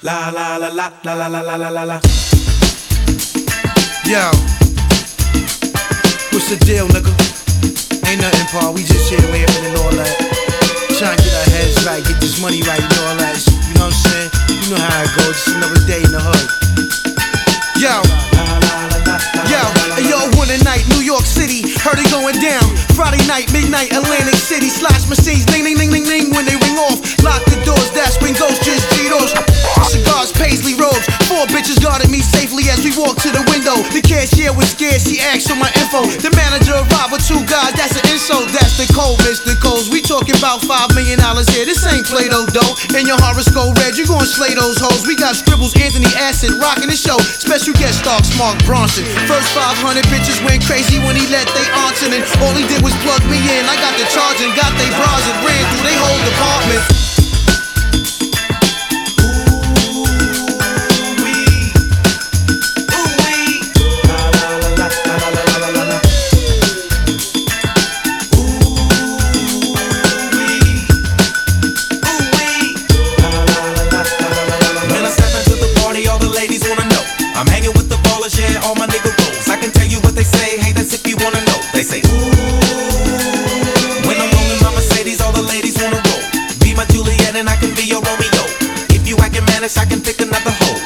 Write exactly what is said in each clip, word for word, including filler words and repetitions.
La la la la la la la la la la la. Yo, what's the deal, nigga? Ain't nothing, Paul. We just here laughing and all that. Trying to get our heads right, get this money right and all that. You know what I'm saying? You know how it goes. Just another day in the hood. Yo, yo, yo, one night, New York City, heard it going down. Friday night, midnight, Atlantic City, slash machines, ding, ding, ding, ding, ding. When they ring off, lock the doors, that's when ghosts just G-Dos. Cigars, paisley robes, four bitches guarded me safely as we walked to the window. The cashier was scared, she asked for my info. The manager arrived with two guys, that's an insult. That's the code, Mister Coles. We talking about five million dollars here, this ain't Play-Doh dough. And your horoscope red, you gon' slay those hoes. We got scribbles, Anthony Acid, rocking the show. Special guest stars, Mark Bronson. First five hundred bitches went crazy when he let they answer. And all he did was plug me in. I got the charge and got they bras and ran through they whole department. I'm hanging with the ballers, yeah, all my nigga rolls. I can tell you what they say, hey, that's if you wanna know. They say, ooh. When I'm rolling my Mercedes, all the ladies wanna roll. Be my Juliet and I can be your Romeo. If you acting mannish, I can pick another hoe.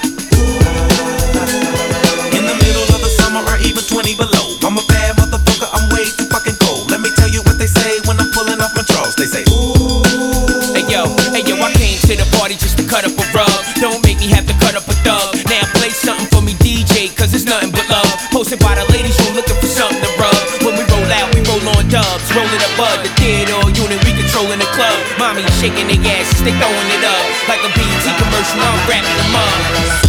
In the middle of the summer or even twenty below. I'm a bad motherfucker, I'm way too fucking cold. Let me tell you what they say when I'm pulling off my drawers. They say, ooh. Hey yo, hey yo, I came to the party just to cut up a rug. Don't make me have to cut up a thug. Now play something for me, D J, cause it's nothing but love. Posted by the ladies who looking for something to rub. When we roll out, we roll on dubs. Rolling a bud, the theater unit, we controlling the club. Mommy shaking their asses, they throwing it up. Like a B E T commercial, I'm wrapping them up.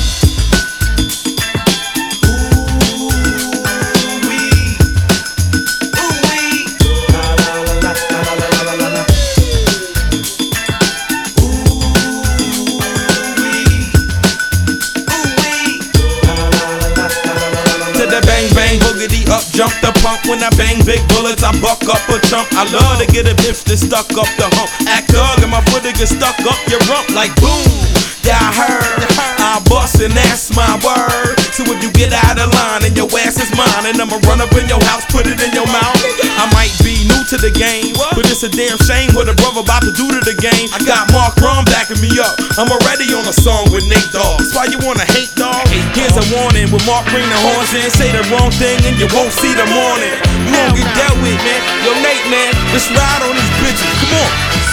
Up, jump the pump when I bang big bullets, I buck up a chump. I love to get a bitch that's stuck up the hump. Act thug and my foot to get stuck up your rump like boom. Yeah, I heard, I bust and that's my word. So if you get out of line and your ass is mine, and I'ma run up in your house, put it in your mouth. I might be new to the game, but it's a damn shame what a brother about to do to the game. I got Mark Ron backing me up, I'm already on a song with Nate Dogg. That's why you wanna hate, dog? Here's a warning, when Mark bring the horns in, say the wrong thing and you won't see the morning. You won't get dealt with, man. Yo, Nate, man, let's ride on these bitches, come on.